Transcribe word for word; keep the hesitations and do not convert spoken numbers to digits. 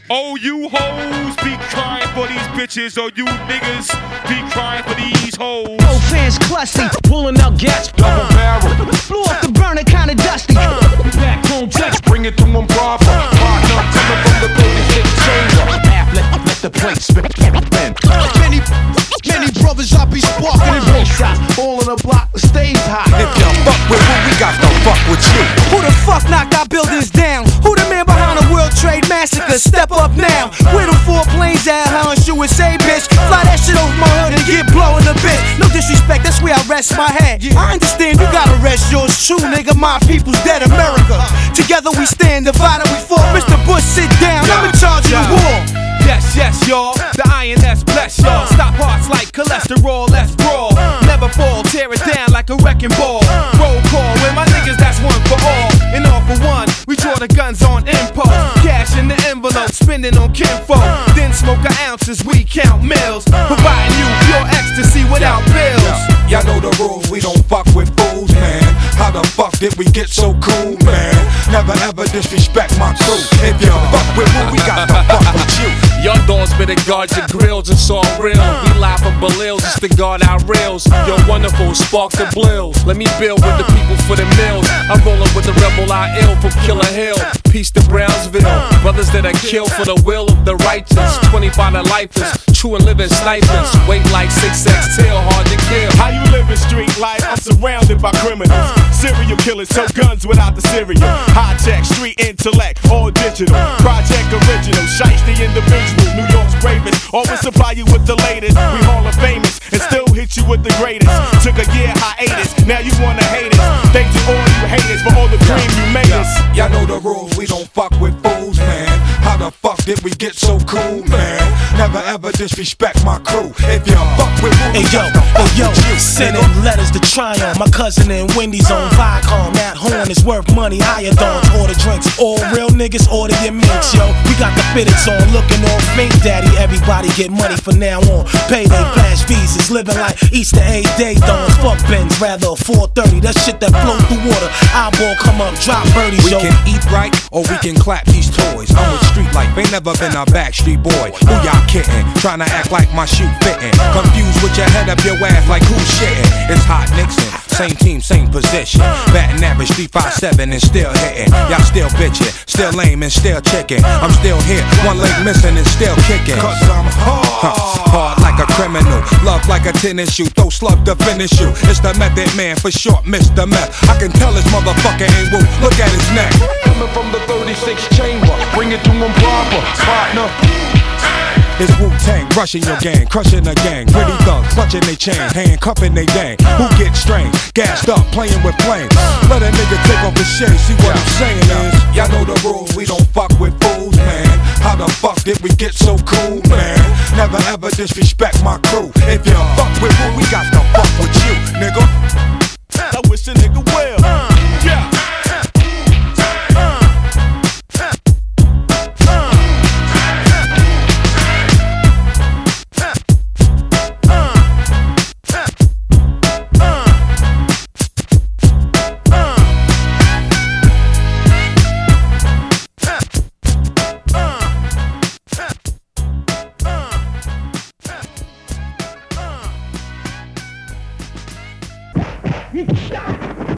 Oh, you hoes be crying for these bitches, or you niggas be crying for these hoes. Old fans clutching, pulling out gas. Double barrel. Blew off the burner, kinda dusty. Uh. Back home text. Bring it to them proper. Partner coming from the thirty-six chamber. Half, let, let the plate spin. Many, many brothers I be sparking in both shots. All in the block, the stage high. If you fuck with who, we got to fuck with you. Who the fuck knocked our buildings down? Who the man behind the World Trade Massacre? Step up now. Where them four planes at, huh? And U S A, bitch. Fly that shit over my hood and get blowing a bit. No disrespect, that's where I rest my head. I understand you gotta rest yours true, nigga. My people's dead, America. Together we stand, divided we fall. Mister Bush, sit down. I'm in charge of the war. Yes, yes, y'all. The I N S bless y'all. Stop hearts like cholesterol, let's brawl. Never fall, tear it down like a wrecking ball. Roll call with my niggas, that's one for all. And all for one, we draw the guns on impulse. Cash in the envelope, spending on kinfolk. Then smoke our ounces, we count mills. Providing you pure ecstasy without bills. Y'all know the rules, we don't fuck with fools, man. How the fuck did we get so cool, man? Never ever disrespect my crew. If you fuck with who, we got to fuck with you. Your dogs better guard your grills, it's all real. We live for Belils, it's to guard our rails. You're wonderful, spark the blills. Let me build with the people for the mills. I'm rolling with the rebel I ill from Killer Hill. Peace to Brownsville. Brothers that are killed for the will of the righteous. twenty-five to lifers, true and living snipers. Weight like six X tail, hard to kill. How you living street life? I'm surrounded by criminals. Serial killers, so guns without the cereal. High tech, street intellect, all digital. Project original, shiesty individual. New York's bravest, always supply you with the latest. We Hall of Famous, and still hit you with the greatest. Took a year hiatus, now you wanna hate us. Thank you all you haters for all the cream you made us. Y'all know the rules, we don't fuck with fools, man. How the fuck did we get so cool, man? Never ever disrespect my crew. If you fuck with who, hey yo, oh yo, sending letters to Tryon. My cousin in Wendy's on Viacom. That horn is worth money. Higher dons order drinks. All real niggas order your mints, yo. We got the fitteds on, looking all fake, daddy. Everybody get money from now on. Payday, flash visas, living like Easter egg day dons. Fuck Benz, rather a four thirty. That shit that flow through water. Eyeball come up, drop birdies, we yo. We can eat right or we can clap these toys. I'm with street life, ain't never been a backstreet boy. Who y'all kidding? Trying to act like my shoe fitting. Confused with your head up your ass like who's shitting. It's Hot Nixon, same team, same position. Batting average three five seven and still hitting. Y'all still bitching, still lame and still chicken. I'm still here, one leg missing and still kicking. Cause I'm hard, huh, hard like a criminal. Love like a tennis shoe, throw slug to finish you. It's the Method Man, for short, Mister Meth. I can tell this motherfucker ain't woo, look at his neck. Coming from the thirty-six chamber, bring it to them proper, partner. It's Wu-Tang, rushing your gang, crushing the gang. Pretty thugs, clutching they chain, handcuffing they dang. Who get strained, gassed up, playing with flames. Let a nigga take off his shit, see what I'm saying is. Y'all know the rules, we don't fuck with fools, man. How the fuck did we get so cool, man? Never ever disrespect my crew. If you fuck with